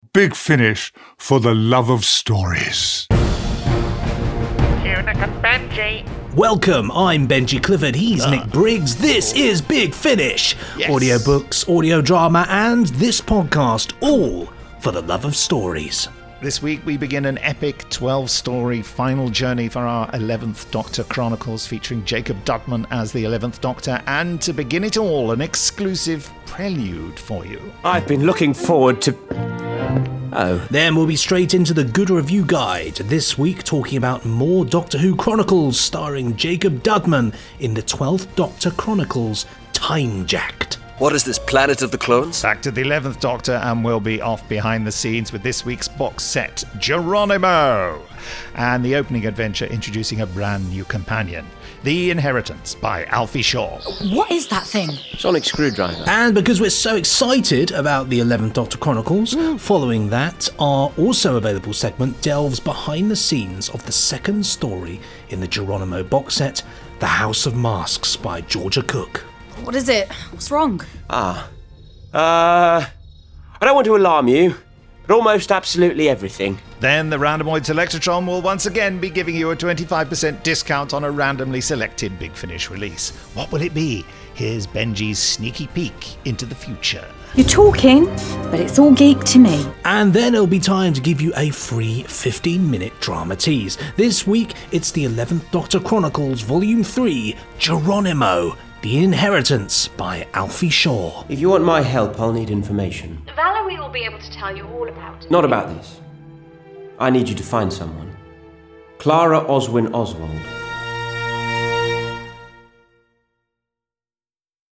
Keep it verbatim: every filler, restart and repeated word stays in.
Big Finish for the love of stories. Here, Nick and Benji. Welcome, I'm Benji Clifford, he's uh, Nick Briggs, this is Big Finish. Yes. Audiobooks, audio drama, and this podcast, all for the love of stories. This week we begin an epic twelve-story final journey for our eleventh Doctor Chronicles, featuring Jacob Dudman as the eleventh Doctor, and to begin it all, an exclusive prelude for you. I've been looking forward to... Oh. Then we'll be straight into the Good Review Guide, this week talking about more Doctor Who Chronicles, starring Jacob Dudman in the twelfth Doctor Chronicles, Time Jacked. What is this, Planet of the Clones? Back to the eleventh Doctor, and we'll be off behind the scenes with this week's box set, Geronimo! And the opening adventure introducing a brand new companion, The Inheritance by Alfie Shaw. What is that thing? Sonic screwdriver. And because we're so excited about the eleventh Doctor Chronicles, following that, our also available segment delves behind the scenes of the second story in the Geronimo box set, The House of Masks by Georgia Cook. What is it? What's wrong? Ah. Uh... I don't want to alarm you, but almost absolutely everything. Then the Randomoid Selectron will once again be giving you a twenty-five percent discount on a randomly selected Big Finish release. What will it be? Here's Benji's sneaky peek into the future. You're talking, but it's all geek to me. And then it'll be time to give you a free fifteen-minute drama tease. This week, it's the eleventh Doctor Chronicles Volume three, Geronimo, The Inheritance by Alfie Shaw. If you want my help, I'll need information. Valerie will be able to tell you all about it. Not about this. I need you to find someone. Clara Oswin Oswald.